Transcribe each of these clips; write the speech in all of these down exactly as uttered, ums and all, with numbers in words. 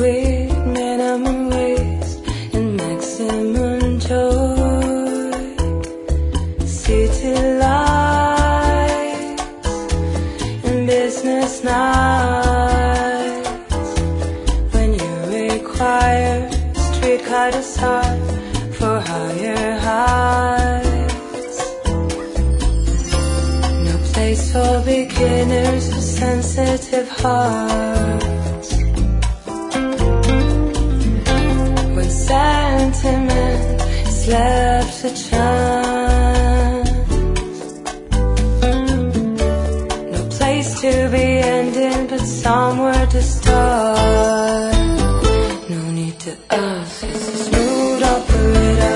sweet minimum waste and maximum joy. City lights and business nights. When you require streetcar to start for higher heights. No place for beginners with sensitive hearts. When sentiment is left to chance. No place to be ending, but somewhere to start. No need to ask, it's a smooth operator.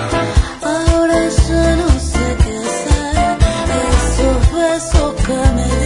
Come